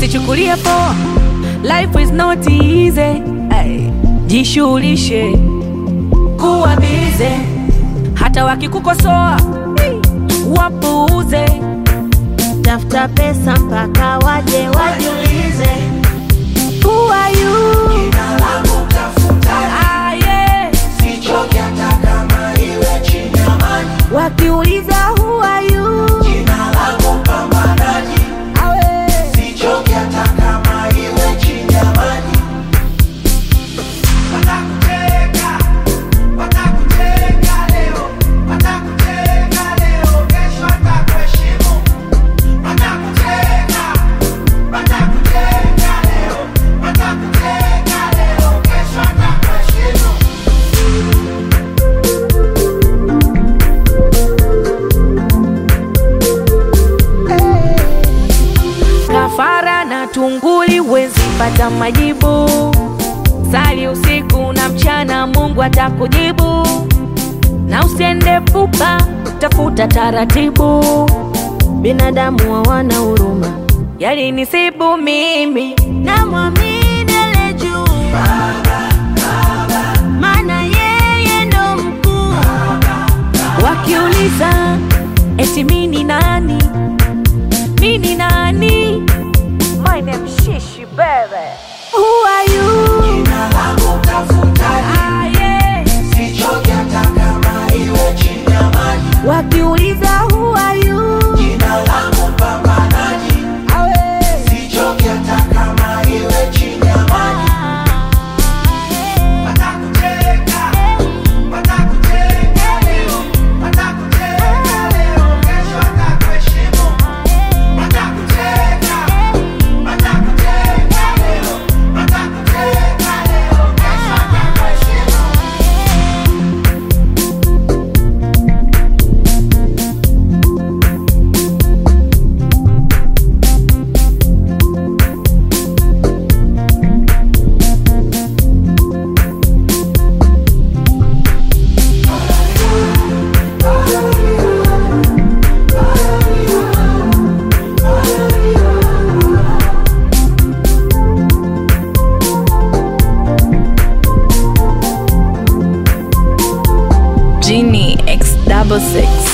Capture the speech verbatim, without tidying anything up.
usichukulie poa, life is not easy. Ay, jishughulishe kuwa bize, hata wakikukosoa wapuuze. Tafuta pesa mpaka waje wajiulize, who are you? Jina langu tafuta, Ah, yeah. sichoki hata kama iwe chini ya maji. Wakiuliza who are you? Jina langu pambanaji, Awe. sichoki hata kama iwe chini ya maji. Watakuteka, watakuteka leo, watakuteka leo, kesho watakuheshimu. Watakuteka, watakuteka leo, watakuteka leo, kesho watakuheshimu. Kafara na tunguli wezi pata majibu. Sali usiku na mchana, Mungu atakujibu. Na usiende pupa, tafuta taratibu. Binadamu hawana huruma, Yalinisibu mimi, na mwamini ale juu, maana yeye ndo mkuu. wakiuliza eti mini nani, mini nani? My name Shishi baby. Who are you? Jina langu tafutaji, Ah, yeah. sichoki hata kama iwe chini ya maji. Wakiuliza who are you? Jina langu pambanaji, Awe. sichoki hata kama iwe chini ya maji. Watakuteka, watakuteka leo, watakuteka leo, kesho watakuheshimu. Watakuteka, watakuteka leo, watakuteka leo, kesho watakuheshimu. Genie X double six.